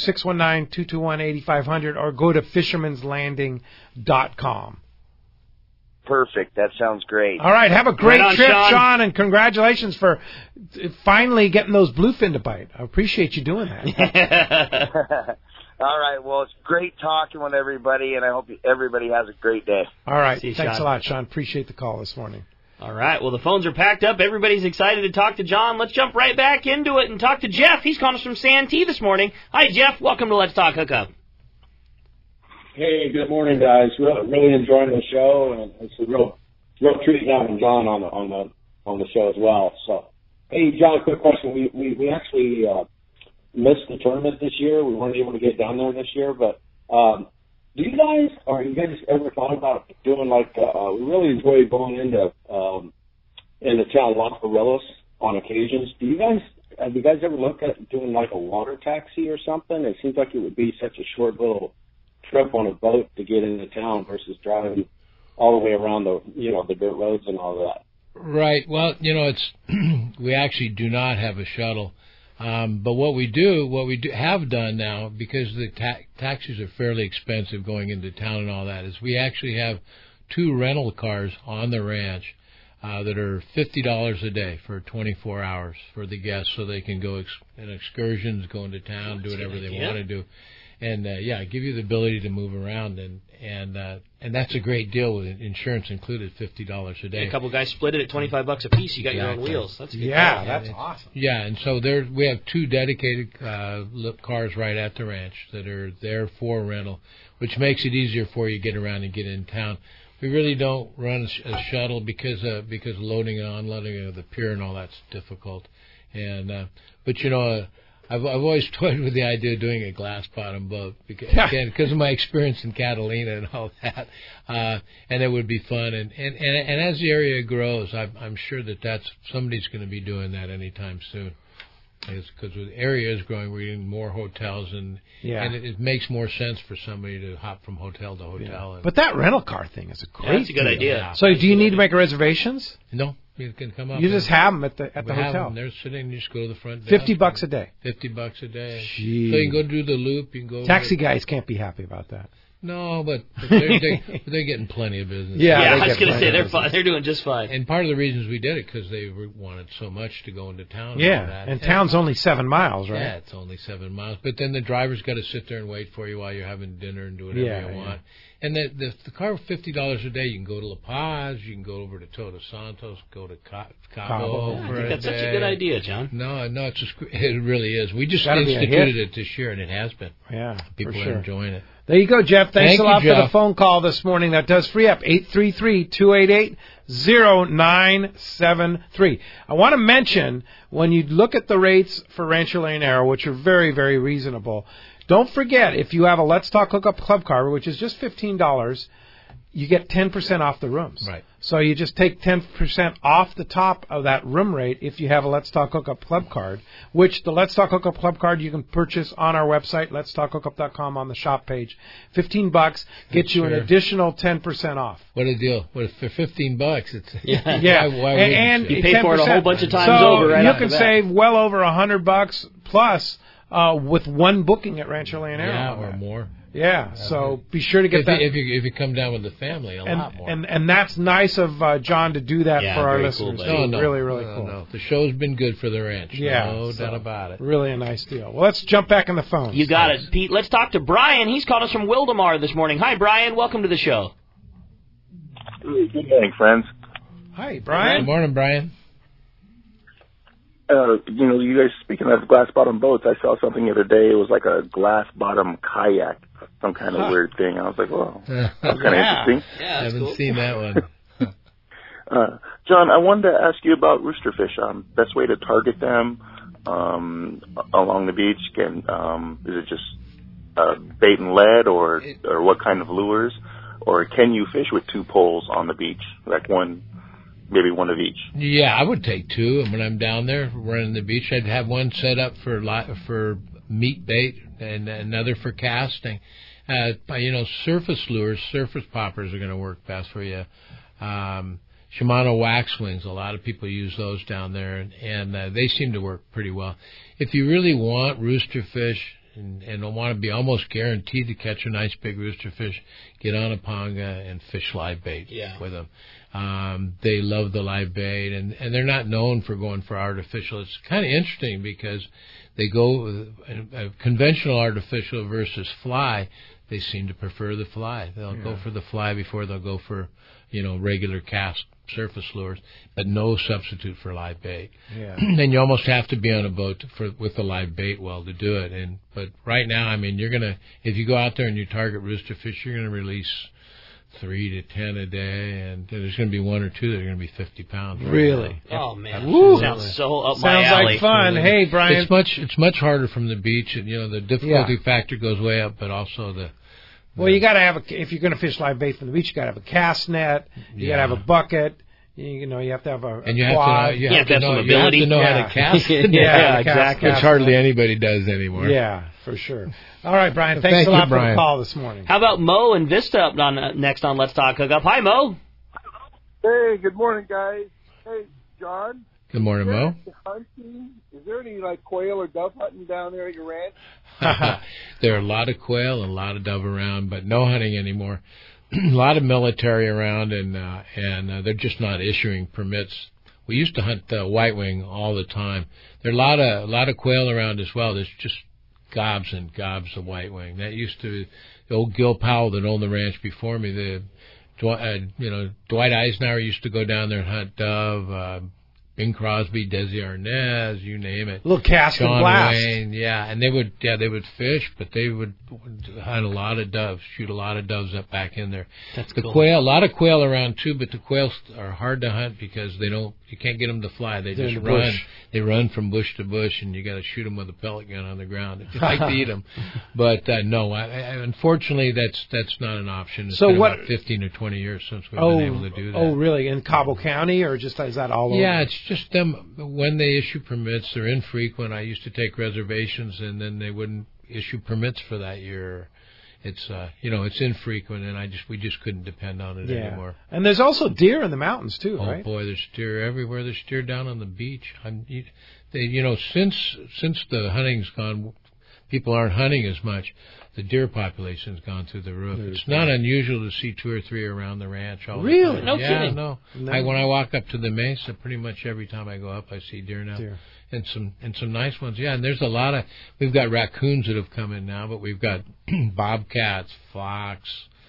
619-221-8500 or go to fishermanslanding.com. Perfect. That sounds great. All right, have a great trip, Sean, and congratulations for finally getting those bluefin to bite. I appreciate you doing that. All right. Well, it's great talking with everybody, and I hope everybody has a great day. All right. See you, Thanks Sean. a lot, Sean. Appreciate the call this morning. All right. Well, the phones are packed up. Everybody's excited to talk to John. Let's jump right back into it and talk to Jeff. He's calling us from Santee this morning. Hi, Jeff. Welcome to Let's Talk Hookup. Hey, good morning, guys. Really enjoying the show, and it's a real treat having John on the show as well. So, hey, John, a quick question. We actually missed the tournament this year. We weren't able to get down there this year, but do you guys ever thought about doing we really enjoy going into town Los Barrilos on occasions. Have you guys ever looked at doing like a water taxi or something? It seems like it would be such a short little trip on a boat to get into town versus driving all the way around the dirt roads and all that. Right. Well, it's we actually do not have a shuttle. But what we have done now, because the taxis are fairly expensive going into town and all that, is we actually have 2 rental cars on the ranch that are $50 a day for 24 hours for the guests, so they can go in excursions, go into town, do whatever they want to do, and give you the ability to move around, and that's a great deal with insurance included, $50 a day. A couple of guys split it at $25 a piece. You got your own wheels. That's a good call. That's awesome. Yeah, and so we have 2 dedicated cars right at the ranch that are there for rental, which makes it easier for you to get around and get in town. We really don't run a shuttle because loading and unloading of the pier and all that's difficult. And but I've always toyed with the idea of doing a glass bottom boat because of my experience in Catalina and all that, and it would be fun. And as the area grows, I'm sure that's somebody's going to be doing that anytime soon. Because the area is growing, we're getting more hotels, and it makes more sense for somebody to hop from hotel to hotel. Yeah. But that rental car thing is a great. That's a good idea. Yeah. So, do you need to make reservations? No, you can come up. You just have them at the hotel. Them. They're sitting. You just go to the front desk. $50 a day. $50 a day. Jeez. So you can go do the loop. You can go. Taxi guys can't be happy about that. No, but they're getting plenty of business. Yeah, I was going to say they're doing just fine. And part of the reasons we did it because they wanted so much to go into town. Yeah, and town's only 7 miles, right? Yeah, it's only 7 miles. But then the driver's got to sit there and wait for you while you're having dinner and do whatever you want. And the car for $50 a day, you can go to La Paz, you can go over to Todos Santos, go to Cabo. I think that's such a good idea, John. No, it really is. We just instituted it this year, and it has been. Yeah, people for sure. are enjoying it. There you go, Jeff. Thanks a lot Jeff. for the phone call this morning. That does free up 833-288-0973. I want to mention, when you look at the rates for Rancho Leonero, which are very, very reasonable, don't forget, if you have a Let's Talk Hookup Club card, which is just $15, you get 10% off the rooms. Right. So you just take 10% off the top of that room rate if you have a Let's Talk Hookup Club card, which the Let's Talk Hookup Club card you can purchase on our website, letstalkhookup.com, on the shop page. $15 gets you an additional 10% off. What a deal. For $15, it's... Yeah. Why and you pay 10%. For it a whole bunch of times so over right you after can that. save well over $100 plus with one booking at Rancho Leonero. Yeah, or more. Yeah, so be sure to get that. If you come down with the family, a lot more. And that's nice of John to do that for our listeners. Cool, really, really cool. No. The show's been good for the ranch. Yeah, no doubt about it. Really a nice deal. Well, let's jump back in the phone. You got it, Pete. Let's talk to Brian. He's called us from Wildemar this morning. Hi, Brian. Welcome to the show. Good morning, friends. Hi, Brian. Good morning, Brian. You guys, speaking of glass bottom boats, I saw something the other day. It was like a glass bottom kayak, some kind of weird thing. I was like, well, that's kind of interesting. Yeah, I haven't seen that one. John, I wanted to ask you about roosterfish. Best way to target them along the beach? Is it just bait and lead, or what kind of lures? Or can you fish with 2 poles on the beach, like maybe one of each? Yeah, I would take 2. And when I'm down there running the beach, I'd have one set up for meat bait and another for casting. Surface lures, surface poppers are going to work best for you. Shimano wax wings, a lot of people use those down there, and they seem to work pretty well. If you really want roosterfish and don't want to be almost guaranteed to catch a nice big roosterfish, get on a panga and fish live bait with them. They love the live bait, and they're not known for going for artificial. It's kind of interesting because they go conventional artificial versus fly. They seem to prefer the fly. They'll go for the fly before they'll go for regular cast surface lures, but no substitute for live bait. Yeah. And you almost have to be on a boat with the live bait well to do it. But right now, I mean, if you go out there and you target roosterfish, you're gonna release 3 to 10 a day, and there's going to be 1 or 2 that are going to be 50 pounds. Really? Oh man, Woo. Sounds so up my alley. Sounds like fun. Really. Hey, Brian, it's much harder from the beach, and the difficulty factor goes way up, but also the. Well, you got to have if you're going to fish live bait from the beach, you got to have a cast net. You got to have a bucket. You have to have a and you quad. have to know how to cast it. Exactly. Which hardly anybody does anymore. Yeah, for sure. All right, Brian. Thanks a lot for the call this morning. How about Mo and Vista up next on Let's Talk Hookup? Hi, Mo. Hey, good morning, guys. Hey, John. Good morning, Mo. Is there any quail or dove hunting down there at your ranch? There are a lot of quail and a lot of dove around, but no hunting anymore. A lot of military around, and they're just not issuing permits. We used to hunt white wing all the time. There are a lot of quail around as well. There's just gobs and gobs of white wing. That used to the old Gil Powell that owned the ranch before me. Dwight Eisenhower used to go down there and hunt dove. Bing Crosby, Desi Arnaz, you name it. Little cast John and blast. Wayne, and they would fish, but they would hunt a lot of doves, shoot a lot of doves up back in there. That's the cool. Quail, a lot of quail around too, but the quails are hard to hunt because they don't You can't get them to fly. They They're just in the run. bush. They run from bush to bush, and you got to shoot them with a pellet gun on the ground if you like to eat them. But no, unfortunately, that's not an option. It's been about 15 or 20 years since we've been able to do that. Oh, really? In Cabo County, or just is that all over? Yeah, it's just them. When they issue permits, they're infrequent. I used to take reservations, and then they wouldn't issue permits for that year. It's it's infrequent, and we just couldn't depend on it anymore. And there's also deer in the mountains too, right? Oh boy, there's deer everywhere. There's deer down on the beach. Since the hunting's gone, people aren't hunting as much. The deer population's gone through the roof. It's not unusual to see 2 or 3 around the ranch all the time. No kidding. No. When I walk up to the mesa, pretty much every time I go up, I see deer now. And some nice ones. Yeah, and there's a lot of, we've got raccoons that have come in now, but we've got bobcats, fox,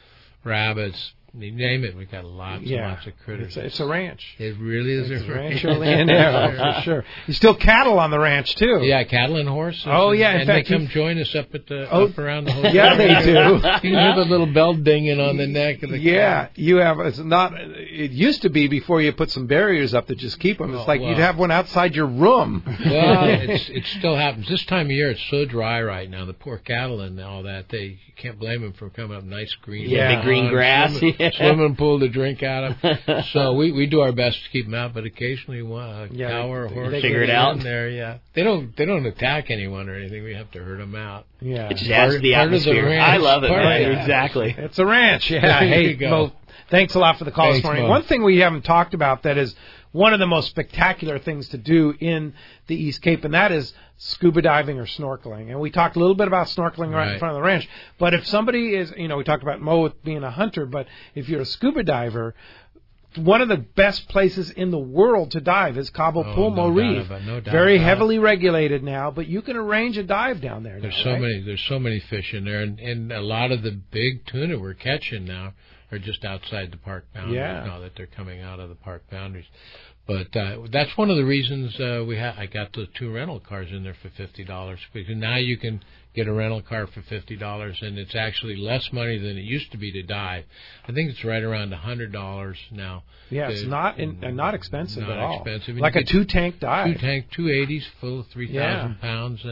rabbits, you name it. We've got lots and lots of critters. It's a ranch. It really is a ranch. Rancho Leonero, for sure. You still cattle on the ranch too. Yeah, cattle and horses. Oh yeah, and they come join us up at the up around the hotel. Yeah, they do. You can hear the little bell dinging on the neck of the cow. You have. It's not. It used to be before you put some barriers up that just keep them. It's you'd have one outside your room. Well, it still happens. This time of year, it's so dry right now. The poor cattle and all that. You can't blame them for coming up nice green. Yeah, big green grass. Swimming pool to drink out of. So we do our best to keep them out, but occasionally a cow or a horse figure it out. In there, yeah. They don't attack anyone or anything. We have to herd them out. Yeah, it just adds to the atmosphere. I love it, man. Exactly. It's a ranch. Yeah. Hey, Mo, thanks a lot for the call this morning. Mo. One thing we haven't talked about that is one of the most spectacular things to do in the East Cape, and that is scuba diving or snorkeling. And we talked a little bit about snorkeling right in front of the ranch. But if somebody is, we talked about Mo being a hunter, but if you're a scuba diver, one of the best places in the world to dive is Cabo Pulmo Reef. No doubt Very heavily regulated now, but you can arrange a dive down there. There's so many fish in there, and a lot of the big tuna we're catching now are just outside the park boundaries now that they're coming out of the park boundaries. But that's one of the reasons I got the 2 rental cars in there for $50, because now you can get a rental car for $50, and it's actually less money than it used to be to dive. I think it's right around $100 now. Yeah, it's not expensive at all. Not expensive. Like a 2-tank dive. 280s full of 3,000 pounds,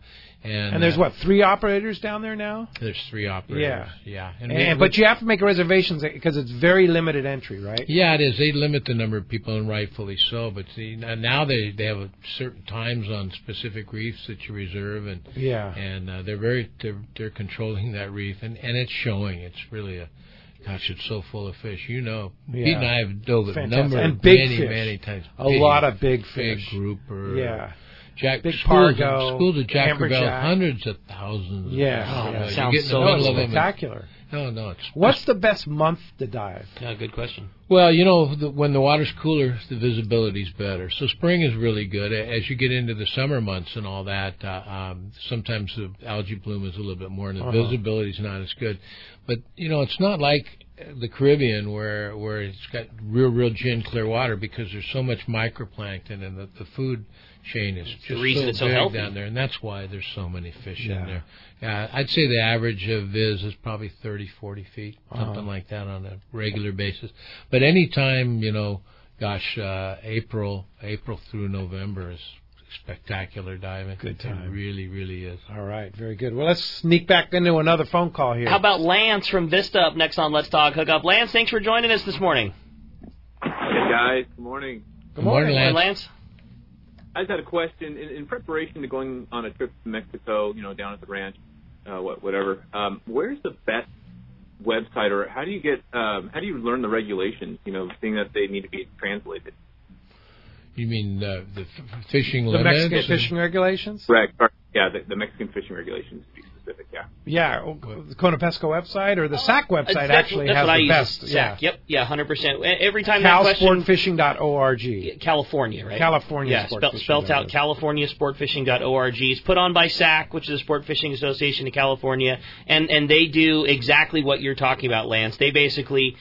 and there's 3 operators down there now? There's 3 operators. Yeah. But you have to make reservations because it's very limited entry, right? Yeah, it is. They limit the number of people, and rightfully so. But now they have certain times on specific reefs that you reserve, and they're controlling that reef, and it's showing. It's really gosh, it's so full of fish. Pete and I have dove a number of many times. A lot of big fish. Big grouper. Yeah. Big Pargo, schools of Jack Crevalle, hundreds of thousands. Yeah, sounds so spectacular. No. What's the best month to dive? Yeah, good question. Well, when the water's cooler, the visibility's better. So spring is really good. As you get into the summer months and all that, sometimes the algae bloom is a little bit more, and the visibility's not as good. But it's not like the Caribbean where it's got real gin clear water, because there's so much microplankton, and the food chain is just so big down there, and that's why there's so many fish in there. I'd say the average of viz is probably 30, 40 feet, something like that on a regular basis. But anytime, April through November is spectacular diving. Good time. It really, really is. All right, very good. Well, let's sneak back into another phone call here. How about Lance from Vista up next on Let's Talk Hookup? Lance, thanks for joining us this morning. Hey, guys. Good morning. Good morning, Lance. I just had a question. In preparation to going on a trip to Mexico, down at the ranch, whatever, where's the best website, or how do you learn the regulations, seeing that they need to be translated? You mean the fishing limits? The Mexican fishing regulations? Correct. Yeah, the Mexican fishing regulations, to be specific, yeah. Yeah, the Conapesco website or the SAC website actually has the best. SAC. Yeah, 100%. Every time CalSportFishing.org. California, right? California. Yeah, spelled out CaliforniaSportFishing.org. It's put on by SAC, which is the Sport Fishing Association of California, and they do exactly what you're talking about, Lance. They basically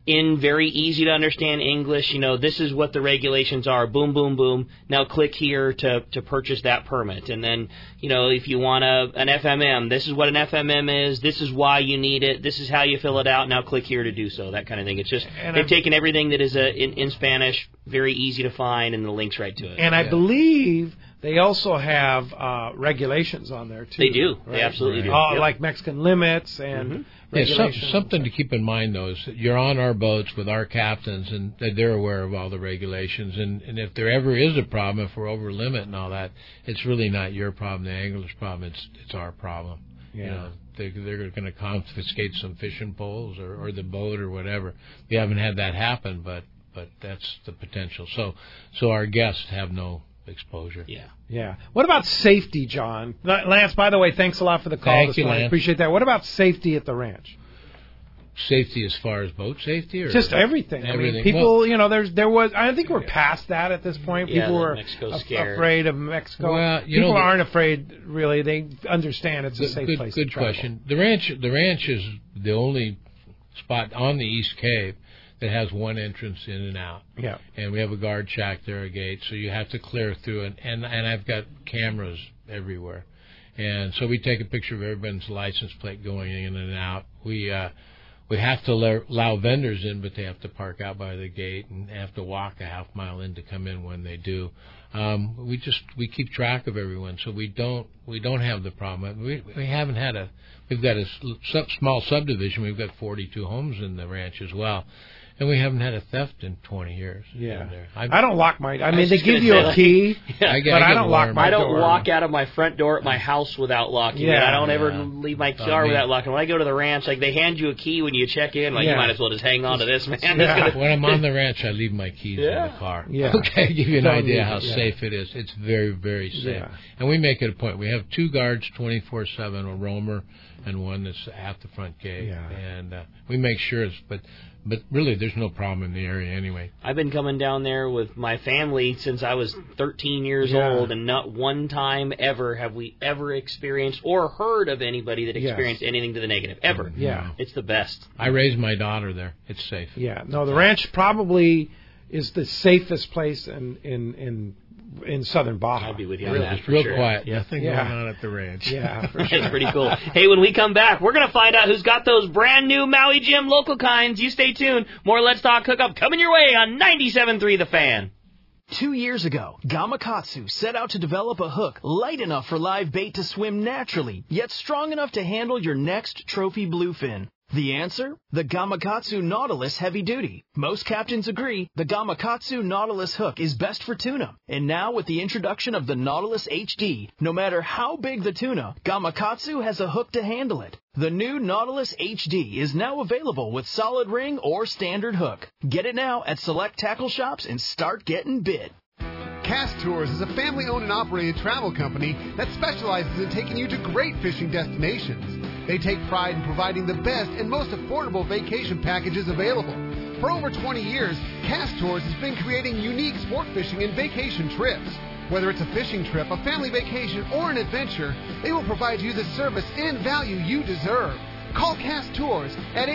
in very easy to understand English, this is what the regulations are. Boom, boom, boom. Now click here to purchase that permit. And then, if you want an FMM, this is what an FMM is. This is why you need it. This is how you fill it out. Now click here to do so. That kind of thing. It's just they've taken everything that is in Spanish, very easy to find, and the links right to it. And I believe they also have regulations on there too. They do. Right? They absolutely do. Like Mexican limits and. regulations. Something to keep in mind, though, is that you're on our boats with our captains, and they're aware of all the regulations. And if there ever is a problem, if we're over limit and all that, it's really not your problem, the angler's problem. It's our problem. Yeah. They're going to confiscate some fishing poles or the boat or whatever. We haven't had that happen, but that's the potential. So our guests have no exposure. Yeah. What about safety, John? Lance, by the way, thanks a lot for the call this morning. I appreciate that. What about safety at the ranch? Safety as far as boat safety, or just everything. Everything. I mean, people, there was. I think we're past that at this point. People were afraid of Mexico. Well, people aren't afraid really. They understand it's a safe place to travel. Good question. The ranch is the only spot on the East Cape that has one entrance in and out. Yeah. And we have a guard shack there, a gate, so you have to clear through it. And I've got cameras everywhere. And so we take a picture of everyone's license plate going in and out. We have to allow vendors in, but they have to park out by the gate and have to walk a half mile in to come in when they do. We keep track of everyone, so we don't have the problem. We haven't had we've got a small subdivision. We've got 42 homes in the ranch as well. And we haven't had a theft in 20 years. Yeah. I don't lock my... I mean, they give you a key, but I don't lock my door. I don't walk out of my front door at my house without locking it. I don't ever leave my car without locking it. When I go to the ranch, they hand you a key when you check in. You might as well just hang on to this, man. When I'm on the ranch, I leave my keys in the car. Yeah. Okay, give you an idea how safe it is. It's very, very safe. Yeah. And we make it a point. We have 2 guards 24/7, a roamer and one that's at the front gate. Yeah. And we make sure but really, there's no problem in the area anyway. I've been coming down there with my family since I was 13 years old, and not one time ever have we ever experienced or heard of anybody that experienced anything to the negative. Ever. Yeah. It's the best. I raised my daughter there. It's safe. Yeah. No, the ranch probably is the safest place in southern Baja. I'd be with you on that. Real quiet. Nothing going on at the ranch. Yeah, for sure. That's pretty cool. Hey, when we come back, we're going to find out who's got those brand new Maui Jim local kinds. You stay tuned. More Let's Talk Hookup coming your way on 97.3 The Fan. 2 years ago, Gamakatsu set out to develop a hook light enough for live bait to swim naturally, yet strong enough to handle your next trophy bluefin. The answer? The Gamakatsu Nautilus Heavy Duty. Most captains agree the Gamakatsu Nautilus hook is best for tuna. And now with the introduction of the Nautilus HD, no matter how big the tuna, Gamakatsu has a hook to handle it. The new Nautilus HD is now available with solid ring or standard hook. Get it now at select tackle shops and start getting bit. Cast Tours is a family-owned and operated travel company that specializes in taking you to great fishing destinations. They take pride in providing the best and most affordable vacation packages available. For over 20 years, Cast Tours has been creating unique sport fishing and vacation trips. Whether it's a fishing trip, a family vacation, or an adventure, they will provide you the service and value you deserve. Call Cast Tours at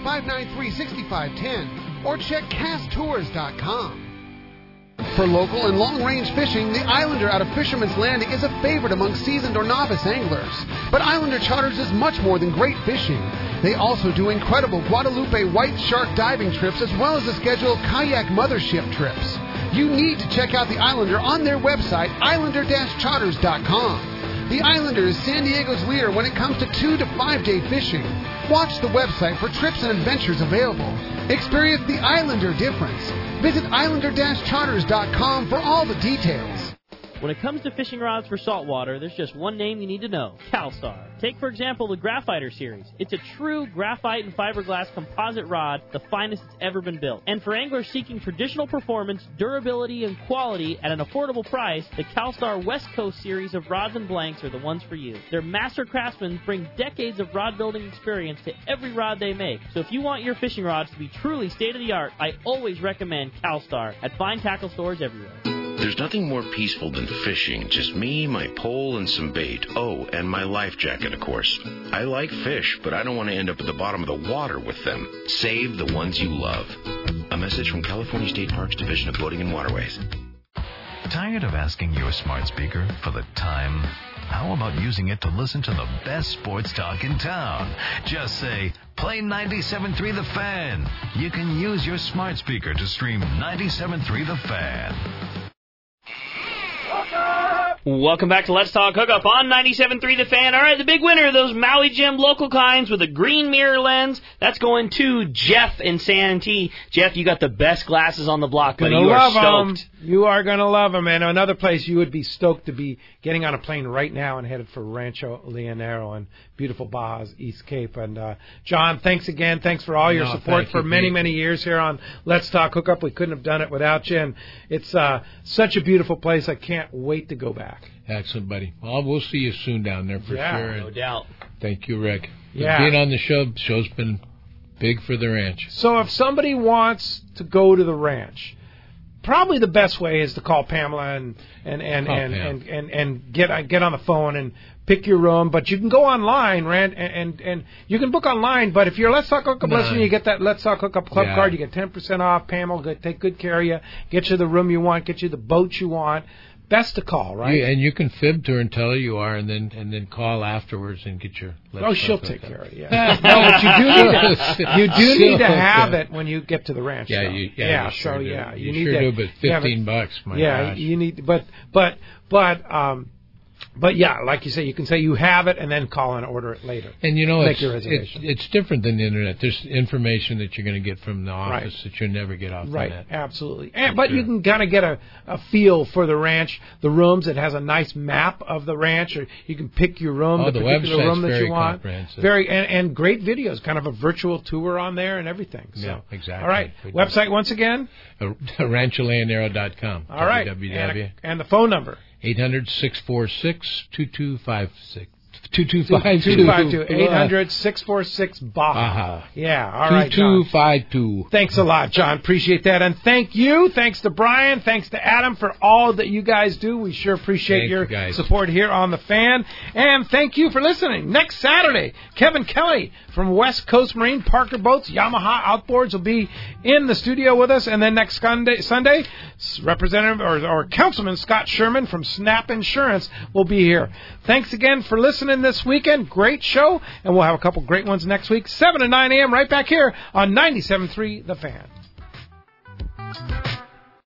800-593-6510 or check casttours.com. For local and long-range fishing, the Islander out of Fisherman's Landing is a favorite among seasoned or novice anglers. But Islander Charters is much more than great fishing. They also do incredible Guadalupe white shark diving trips as well as a schedule of kayak mothership trips. You need to check out the Islander on their website, islander-charters.com. The Islander is San Diego's leader when it comes to 2 to 5 day fishing. Watch the website for trips and adventures available. Experience the Islander difference. Visit islander-charters.com for all the details. When it comes to fishing rods for saltwater, there's just one name you need to know, CalStar. Take, for example, the Graphiter series. It's a true graphite and fiberglass composite rod, the finest it's ever been built. And for anglers seeking traditional performance, durability, and quality at an affordable price, the CalStar West Coast series of rods and blanks are the ones for you. Their master craftsmen bring decades of rod building experience to every rod they make. So if you want your fishing rods to be truly state-of-the-art, I always recommend CalStar at fine tackle stores everywhere. There's nothing more peaceful than fishing. Just me, my pole, and some bait. Oh, and my life jacket, of course. I like fish, but I don't want to end up at the bottom of the water with them. Save the ones you love. A message from California State Parks Division of Boating and Waterways. Tired of asking your smart speaker for the time? How about using it to listen to the best sports talk in town? Just say, play 97.3 The Fan. You can use your smart speaker to stream 97.3 The Fan. Welcome back to Let's Talk Hookup on 97.3 The Fan. All right, the big winner of those Maui Jim local kinds with a green mirror lens, that's going to Jeff in Santee. Jeff, you got the best glasses on the block, buddy. You are stoked. You are going to love them. And another place you would be stoked to be getting on a plane right now and headed for Rancho Leonero and beautiful Baja's East Cape. And, John, thanks again. Thanks for all your support for many, many years here on Let's Talk Hookup. We couldn't have done it without you. And it's such a beautiful place. I can't wait to go back. Excellent, buddy. Well, we'll see you soon down there for sure. No doubt. Thank you, Rick. Yeah. Being on the show's been big for the ranch. So if somebody wants to go to the ranch, probably the best way is to call Pamela and get on the phone and pick your room. But you can go online, and you can book online. But if you're Let's Talk Hookup listener, you get that Let's Talk Hookup Club card. You get 10% off. Pamela will take good care of you, get you the room you want, get you the boat you want. Best to call, right? Yeah, and you can fib to her and tell her you are, and then call afterwards and get your. She'll take care of it. Yeah. No, but you do need to have it when you get to the ranch. Yeah, though. you sure do. You need to do, but $15, my gosh. You need, but yeah, like you say, you can say you have it and then call and order it later. And you know, make your reservation. It's different than the internet. There's information that you're going to get from the office that you'll never get off the net. Right, absolutely. But you can kind of get a feel for the ranch, the rooms. It has a nice map of the ranch, or you can pick your room, the particular room that you want. And great videos, kind of a virtual tour on there and everything. So. Yeah, exactly. All right, website once again? RanchoLeonero.com. All right, and the phone number. 800-646-2256. 2252. 800-646 Baja. Yeah, all right, John. 2252. Thanks a lot, John. Appreciate that. And thank you. Thanks to Brian. Thanks to Adam for all that you guys do. We sure appreciate your support here on The Fan. And thank you for listening. Next Saturday, Kevin Kelly from West Coast Marine Parker Boats, Yamaha Outboards will be in the studio with us. And then next Sunday, Representative or Councilman Scott Sherman from Snap Insurance will be here. Thanks again for listening this weekend. Great show, and we'll have a couple great ones next week, 7 to 9 a.m. right back here on 97.3 The Fan.